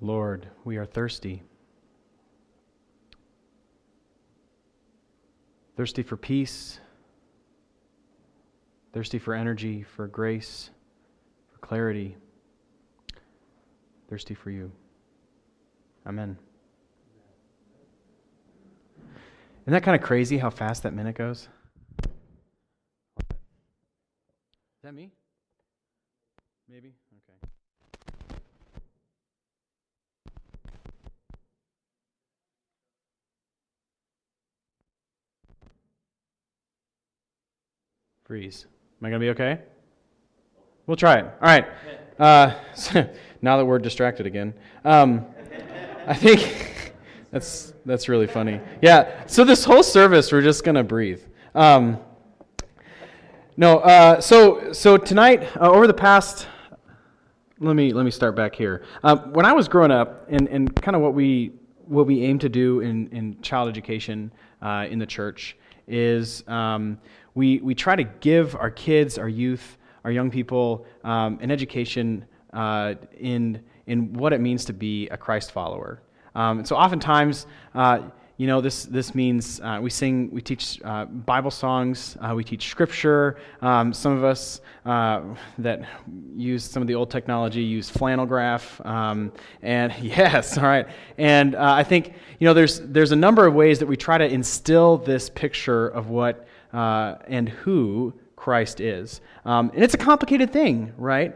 Lord, we are thirsty. Thirsty for peace, thirsty for energy, for grace, for clarity, thirsty for you. Amen. Isn't that kind of crazy how fast that minute goes? Is that me? Maybe? Okay. Freeze. Am I going to be okay? We'll try it. All right. So now that we're distracted again, I think that's really funny. Yeah. So this whole service, we're just going to breathe. So tonight, over the past, let me start back here. When I was growing up, and kind of what we aim to do in child education in the church is we try to give our kids, our youth, our young people an education in what it means to be a Christ follower. And so oftentimes, this means we teach Bible songs, we teach Scripture. Some of us that use some of the old technology use flannel graph, and yes, all right. And I think there's a number of ways that we try to instill this picture of what and who Christ is, and it's a complicated thing, right?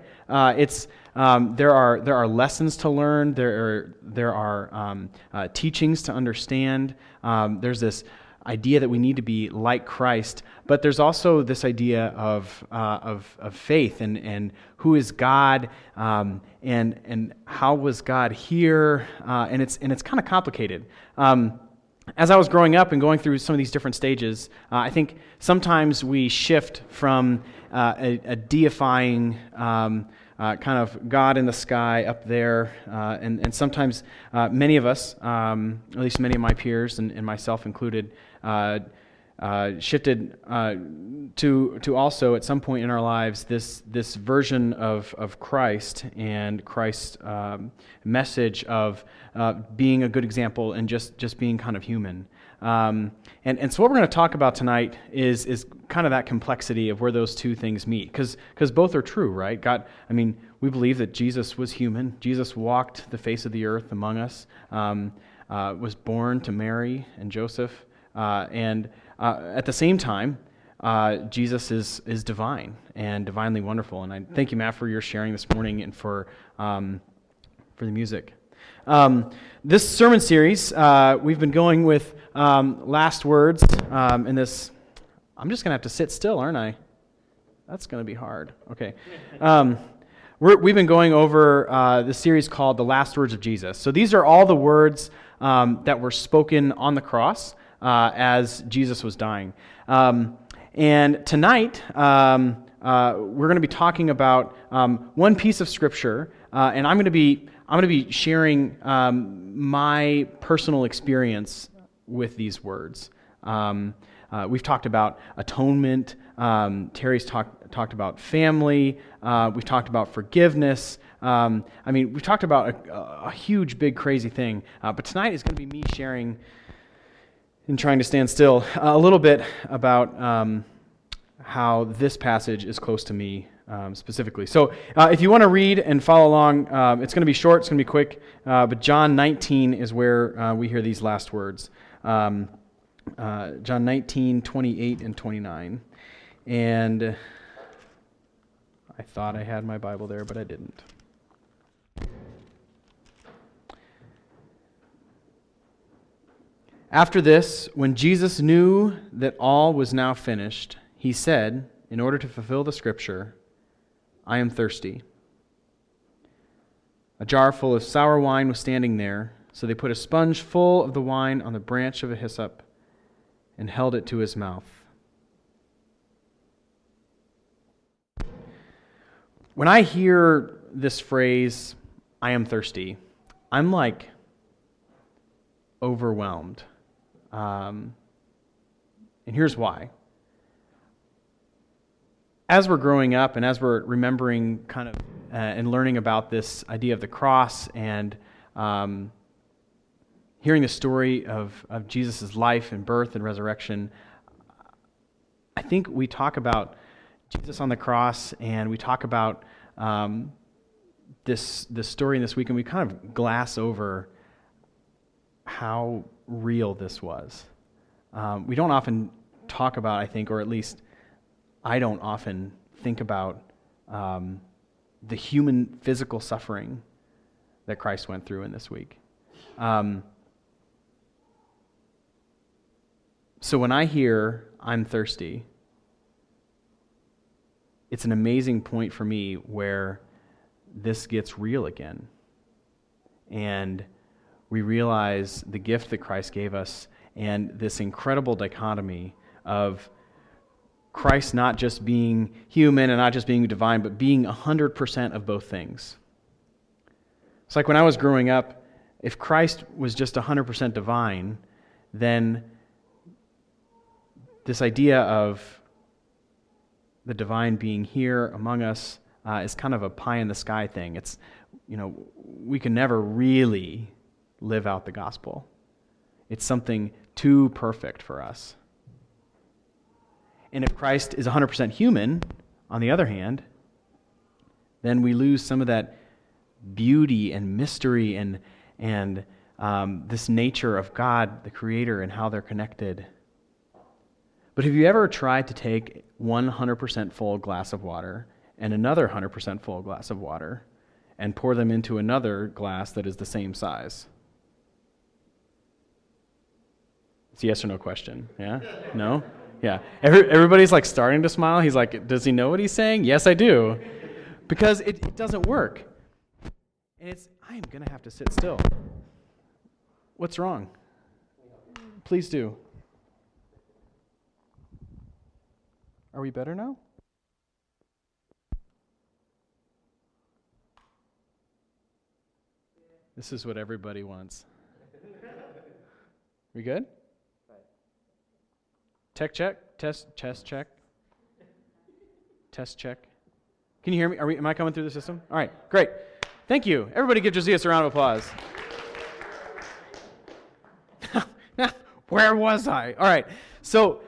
There are lessons to learn. There are teachings to understand. There's this idea that we need to be like Christ, but there's also this idea of faith and who is God, and how was God here, and it's kind of complicated. As I was growing up and going through some of these different stages, I think sometimes we shift from a deifying kind of God in the sky up there, and sometimes many of us, at least many of my peers and myself included, shifted to also at some point in our lives this version of Christ and Christ's message of being a good example and just being kind of human. And so what we're going to talk about tonight is kind of that complexity of where those two things meet, because both are true, right? We believe that Jesus was human. Jesus walked the face of the earth among us, was born to Mary and Joseph, and at the same time, Jesus is divine and divinely wonderful. And I thank you, Matt, for your sharing this morning and for the music. This sermon series, we've been going with last words in this. I'm just going to have to sit still, aren't I? That's going to be hard. Okay. We've been going over this series called The Last Words of Jesus. So these are all the words that were spoken on the cross as Jesus was dying. And tonight, we're going to be talking about one piece of Scripture, and I'm going to be sharing my personal experience with these words. We've talked about atonement. Terry's talked about family. We've talked about forgiveness. We've talked about a huge, big, crazy thing. But tonight is going to be me sharing and trying to stand still a little bit about how this passage is close to me specifically. So if you want to read and follow along, it's going to be short, it's going to be quick, but John 19 is where we hear these last words. John 19, 28 and 29. And I thought I had my Bible there, but I didn't. After this, when Jesus knew that all was now finished, he said, in order to fulfill the Scripture, I am thirsty. A jar full of sour wine was standing there, so they put a sponge full of the wine on the branch of a hyssop and held it to his mouth. When I hear this phrase, I am thirsty, I'm like overwhelmed. And here's why. As we're growing up and as we're remembering kind of and learning about this idea of the cross and hearing the story of Jesus' life and birth and resurrection, I think we talk about Jesus on the cross, and we talk about this story in this week, and we kind of glass over how real this was. We don't often talk about, I think, or at least I don't often think about the human physical suffering that Christ went through in this week. So when I hear I'm thirsty, it's an amazing point for me where this gets real again. And we realize the gift that Christ gave us and this incredible dichotomy of Christ not just being human and not just being divine, but being 100% of both things. It's like when I was growing up, if Christ was just 100% divine, then this idea of the divine being here among us is kind of a pie-in-the-sky thing. It's, we can never really live out the gospel. It's something too perfect for us. And if Christ is 100% human, on the other hand, then we lose some of that beauty and mystery and this nature of God, the Creator, and how they're connected. But have you ever tried to take 100% full glass of water and another 100% full glass of water and pour them into another glass that is the same size? It's a yes or no question. Yeah? No? Yeah. Everybody's like starting to smile. He's like, does he know what he's saying? Yes, I do. Because it doesn't work. And I'm going to have to sit still. What's wrong? Please do. Are we better now? This is what everybody wants. We good? Tech check? Test check? Test check? Can you hear me? Am I coming through the system? All right, great. Thank you. Everybody give Josias a round of applause. Where was I? All right, so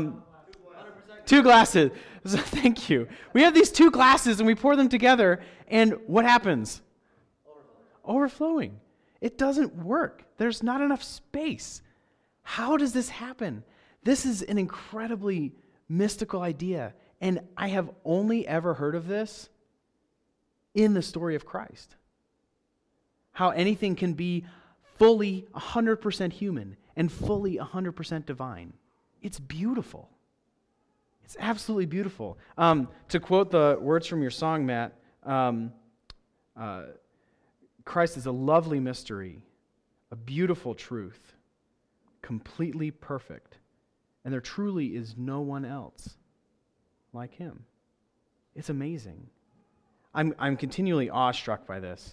2 glasses. So thank you. We have these 2 glasses and we pour them together, and what happens? Overflowing. It doesn't work. There's not enough space. How does this happen? This is an incredibly mystical idea, and I have only ever heard of this in the story of Christ. How anything can be fully 100% human and fully 100% divine. It's beautiful. It's absolutely beautiful. To quote the words from your song, Matt, Christ is a lovely mystery, a beautiful truth, completely perfect, and there truly is no one else like him. It's amazing. I'm continually awestruck by this.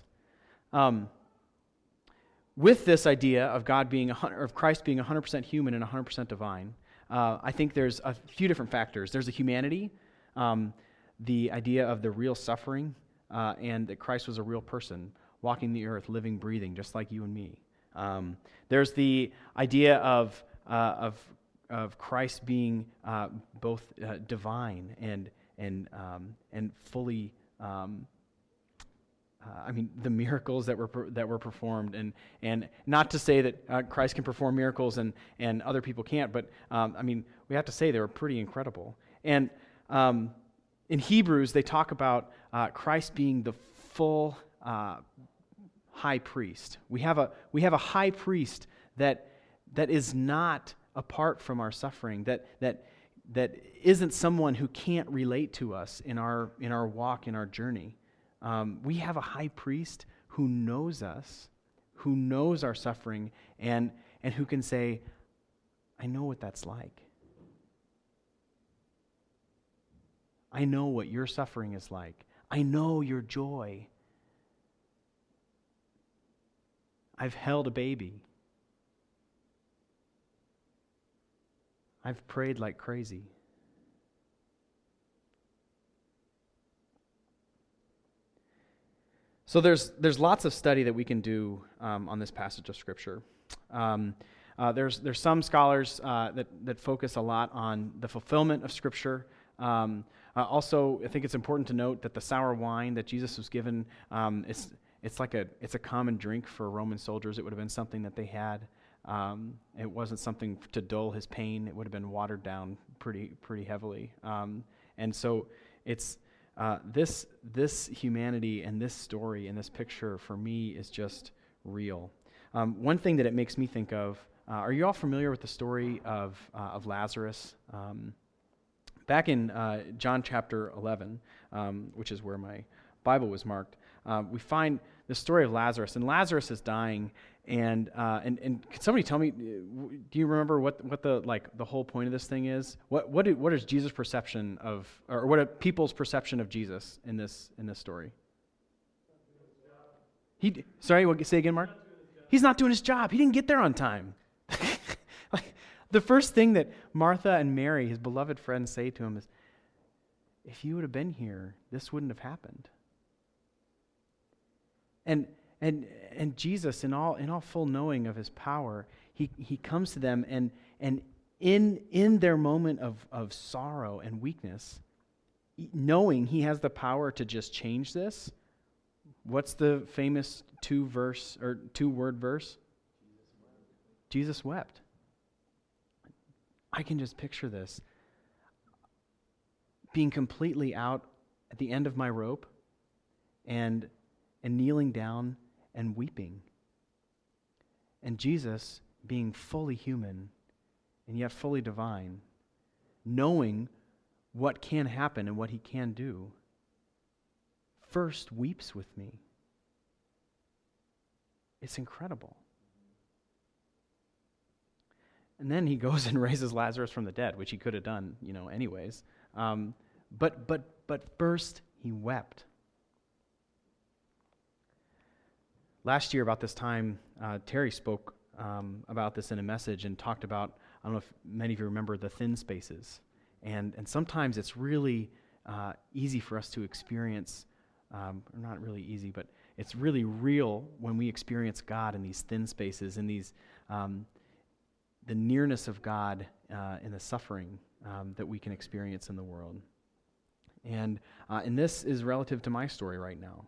With this idea of God being of Christ being 100% human and 100% divine, I think there's a few different factors. There's the humanity, the idea of the real suffering, and that Christ was a real person, walking the earth, living, breathing, just like you and me. There's the idea of Christ being both divine and fully. The miracles that were performed, and not to say that Christ can perform miracles and other people can't, but we have to say they were pretty incredible. And in Hebrews, they talk about Christ being the full high priest. We have a high priest that is not apart from our suffering, that isn't someone who can't relate to us in our walk, in our journey. We have a high priest who knows us, who knows our suffering, and who can say, I know what that's like. I know what your suffering is like. I know your joy. I've held a baby. I've prayed like crazy. So there's lots of study that we can do on this passage of Scripture. There's some scholars that focus a lot on the fulfillment of Scripture. Also, I think it's important to note that the sour wine that Jesus was given, it's a common drink for Roman soldiers. It would have been something that they had. It wasn't something to dull his pain. It would have been watered down pretty heavily. And so it's this humanity and this story and this picture for me is just real. One thing that it makes me think of, are you all familiar with the story of Lazarus? Back in John chapter 11, which is where my Bible was marked, we find the story of Lazarus, and Lazarus is dying. And can somebody tell me? Do you remember what the whole point of this thing is? What is Jesus' perception of, or what are people's perception of Jesus in this story? Say again, Mark. He's not doing his job. He didn't get there on time. The first thing that Martha and Mary, his beloved friends, say to him is, "If you would have been here, this wouldn't have happened." And Jesus, in all full knowing of his power, he comes to them and in their moment of sorrow and weakness, knowing he has the power to just change this. What's the famous two-word verse? Jesus wept. I can just picture this. Being completely out at the end of my rope and kneeling down and weeping. And Jesus being fully human and yet fully divine, knowing what can happen and what he can do, first weeps with me. It's incredible. And then he goes and raises Lazarus from the dead, which he could have done, anyways. But first he wept. Last year, about this time, Terry spoke about this in a message and talked about, I don't know if many of you remember, the thin spaces. And sometimes it's really easy for us to experience, not really easy, but it's really real when we experience God in these thin spaces, in these the nearness of God in the suffering that we can experience in the world. And this is relative to my story right now.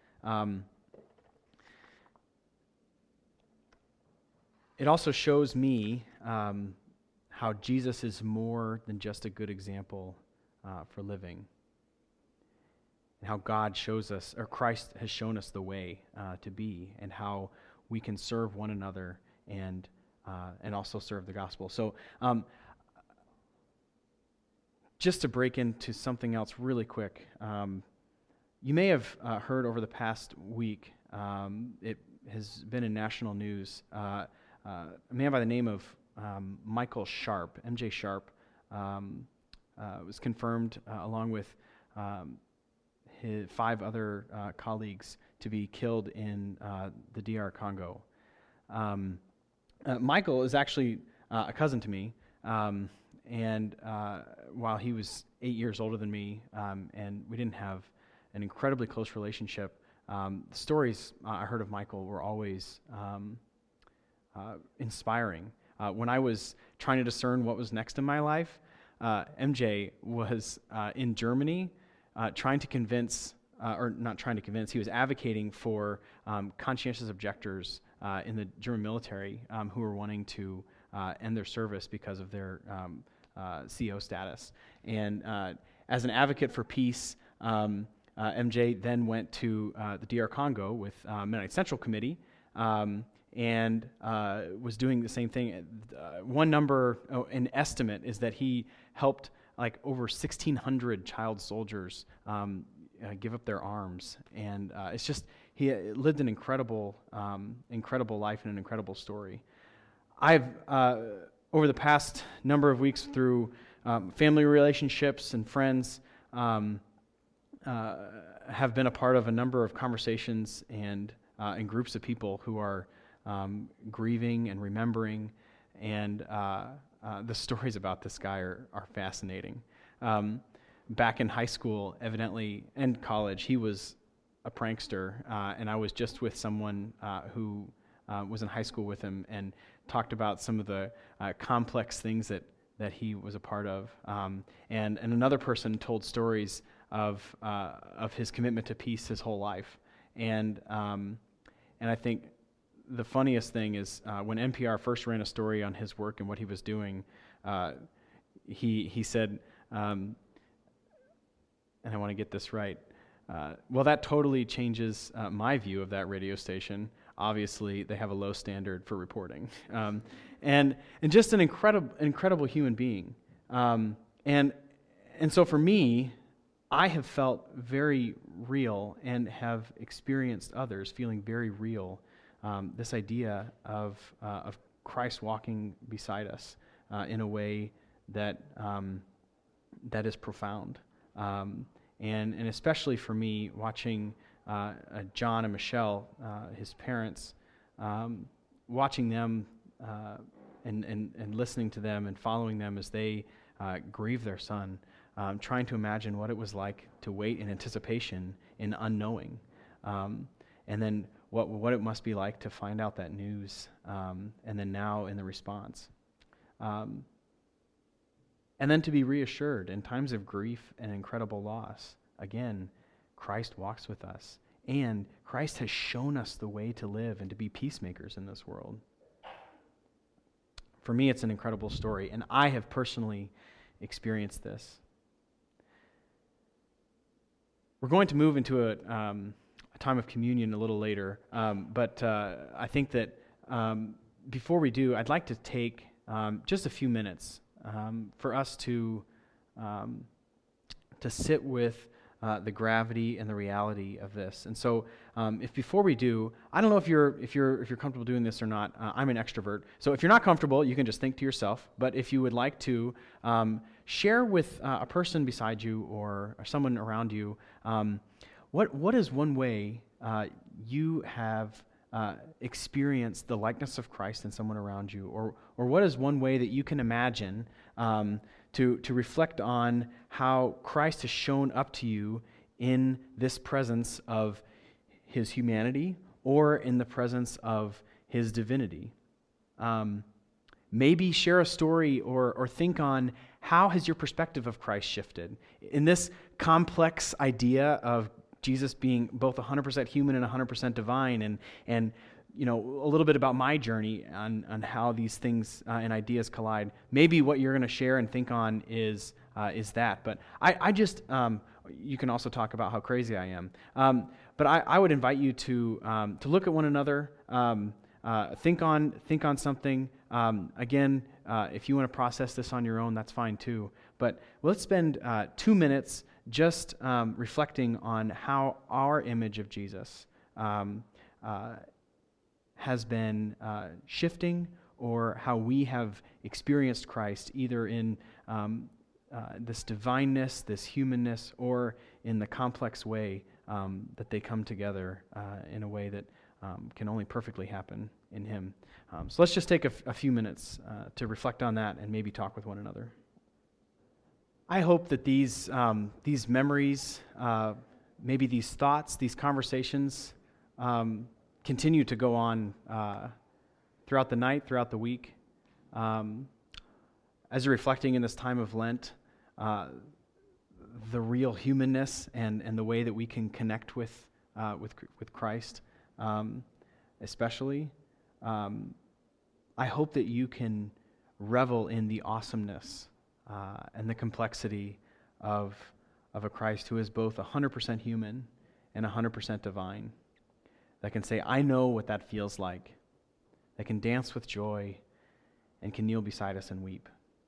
It also shows me how Jesus is more than just a good example for living, and how God shows us, or Christ has shown us the way to be, and how we can serve one another and also serve the gospel. So just to break into something else really quick, you may have heard over the past week, it has been in national news, a man by the name of Michael Sharp, MJ Sharp, was confirmed along with his 5 other colleagues to be killed in the DR Congo. Michael is actually a cousin to me, and while he was 8 years older than me, and we didn't have an incredibly close relationship, the stories I heard of Michael were always inspiring. When I was trying to discern what was next in my life, MJ was in Germany trying to convince, or not trying to convince, he was advocating for conscientious objectors in the German military who were wanting to end their service because of their CO status. And as an advocate for peace, MJ then went to the DR Congo with Mennonite Central Committee, and was doing the same thing. One number, an estimate, is that he helped like over 1,600 child soldiers give up their arms. And it's just, he lived an incredible life and an incredible story. I've, over the past number of weeks, through family relationships and friends, have been a part of a number of conversations and groups of people who are grieving and remembering, and the stories about this guy are fascinating. Back in high school, evidently, and college, he was a prankster, and I was just with someone who was in high school with him and talked about some of the complex things that he was a part of. And another person told stories of his commitment to peace his whole life. And I think the funniest thing is when NPR first ran a story on his work and what he was doing, he said, and I want to get this right, well, that totally changes my view of that radio station. Obviously, they have a low standard for reporting, and just an incredible human being. And so for me, I have felt very real and have experienced others feeling very real. This idea of Christ walking beside us in a way that is profound. And especially for me, watching John and Michelle, his parents, watching them and listening to them and following them as they grieve their son, trying to imagine what it was like to wait in anticipation in unknowing, and then what it must be like to find out that news, and then now in the response. And then to be reassured in times of grief and incredible loss. Again, Christ walks with us, and Christ has shown us the way to live and to be peacemakers in this world. For me, it's an incredible story, and I have personally experienced this. We're going to move into a time of communion a little later, but I think that before we do, I'd like to take just a few minutes for us to sit with the gravity and the reality of this. And so, if before we do, I don't know if you're comfortable doing this or not. I'm an extrovert, so if you're not comfortable, you can just think to yourself. But if you would like to share with a person beside you or someone around you, what is one way you have experienced the likeness of Christ in someone around you, or what is one way that you can imagine to reflect on how Christ has shown up to you in this presence of his humanity or in the presence of his divinity? Maybe share a story or think on how has your perspective of Christ shifted in this complex idea of Jesus being both 100% human and 100% divine, and you know, a little bit about my journey on how these things and ideas collide. Maybe what you're going to share and think on is that. But I just, you can also talk about how crazy I am. But I would invite you to look at one another, think on something. Again, if you want to process this on your own, that's fine too. But let's spend 2 minutes just reflecting on how our image of Jesus has been shifting, or how we have experienced Christ either in this divineness, this humanness, or in the complex way that they come together in a way that can only perfectly happen in Him. So let's just take a few minutes to reflect on that and maybe talk with one another. I hope that these memories, maybe these thoughts, these conversations continue to go on throughout the night, throughout the week. As you're reflecting in this time of Lent, the real humanness and the way that we can connect with Christ, especially. I hope that you can revel in the awesomeness and the complexity of a Christ who is both 100% human and 100% divine, that can say, I know what that feels like, that can dance with joy and can kneel beside us and weep.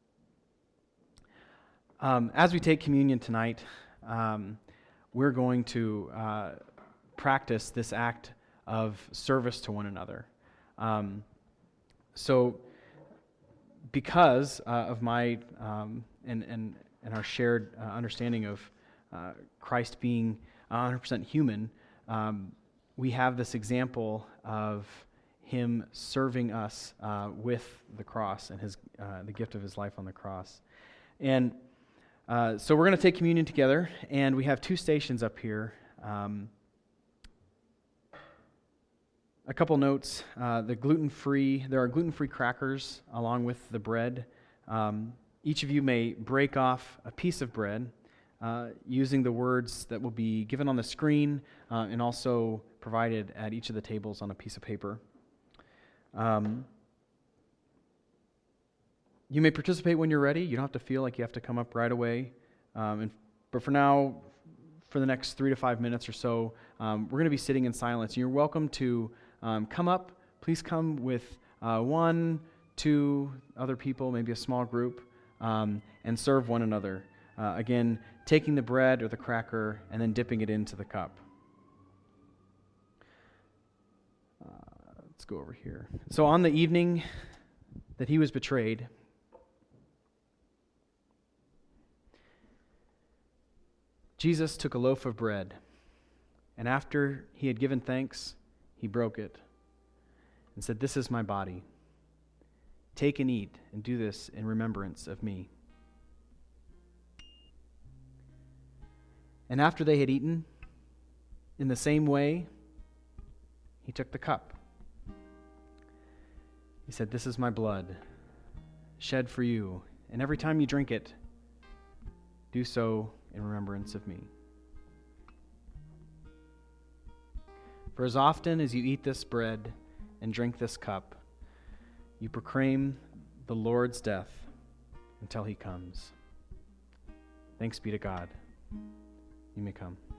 As we take communion tonight, we're going to practice this act of service to one another. So because of my and our shared understanding of Christ being 100% human, we have this example of Him serving us with the cross and the gift of His life on the cross. And so we're going to take communion together, and we have two stations up here. A couple notes. There are gluten-free crackers along with the bread. Each of you may break off a piece of bread using the words that will be given on the screen and also provided at each of the tables on a piece of paper. You may participate when you're ready. You don't have to feel like you have to come up right away. But for now, for the next 3 to 5 minutes or so, we're going to be sitting in silence. You're welcome to come up. Please come with 1, 2 other people, maybe a small group, and serve one another. Again, taking the bread or the cracker and then dipping it into the cup. Let's go over here. So on the evening that he was betrayed, Jesus took a loaf of bread, and after he had given thanks, he broke it and said, "This is my body. Take and eat, and do this in remembrance of me." And after they had eaten, in the same way, he took the cup. He said, "This is my blood, shed for you, and every time you drink it, do so in remembrance of me. For as often as you eat this bread and drink this cup, you proclaim the Lord's death until he comes." Thanks be to God. You may come.